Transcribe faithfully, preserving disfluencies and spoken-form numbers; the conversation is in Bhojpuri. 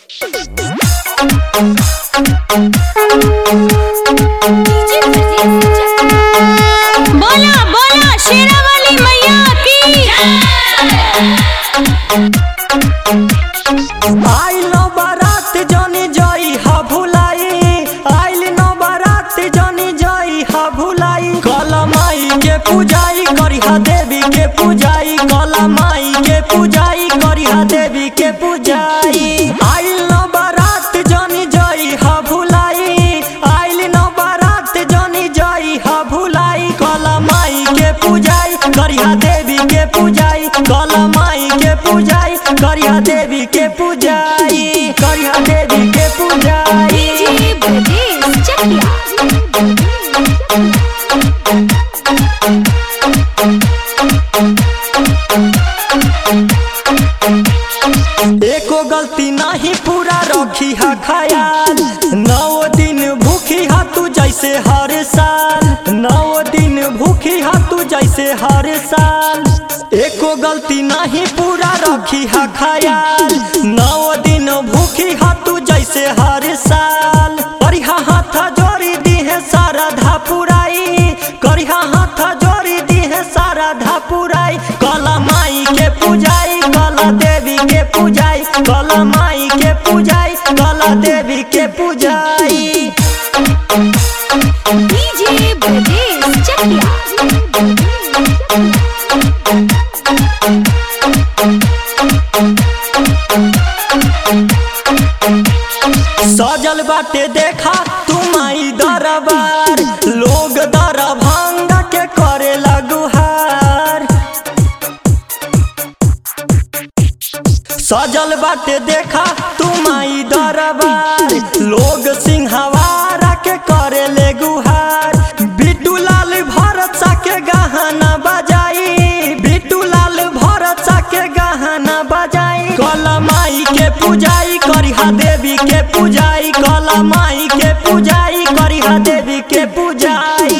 बोला बोला शेरा वाली मैया की। आइल नो बारात जनी जई हा भुलाई, आइल नो बारात जनी जई हा भुलाई। कला माई के पूजाई करिहा देवी के पूजाई, कला माई के पूजाई करिहा देवी के पूजाई। आइल नो बारात जनी जई हा भुलाई, आइल नो बारात जनी जई हा भुलाई। कला माई के पूजाई करिहा देवी के पूजाई, कला माई के पूजाई करिहा देवी के पूजाई, करिहा देवी के पूजाई। डीजे ब्रजेश चकिया। एको गलती नहीं पूरा रखी हा ख्याल, नौ दिन भूखी हा तू जैसे हर साल, नौ दिन भूखी हा तू जैसे हर साल। एको गलती नहीं पूरा रखी हा ख्याल, नौ दिन भूखी हा तू जैसे हर साल। करिहा हाथ जोड़ी दी है सारा धा पुराई, करिहा हाथ जोड़ी दी है सारा धा पुराई। कला माई के पूजाई, कला देवी के पूजाई, कला माई के पूजाई, कला देवी के पूजाई। डीजे ब्रजेश चकिया। सजल बाटे देखा तू माई दरबार, लोग दरभंगा के करे लगुहार। सजल बाटे देखा तू माई दरबार, लोग सिंहवारा के करे ले गुहार। बिट्टू लाल भरत सा के गहना बजाई, बिट्टू लाल भरत सा के गहना बजाई। कला माई के पूजाई करिहा देवी के पूजाई, कला माई के पूजाई करिहा देवी के पूजाई।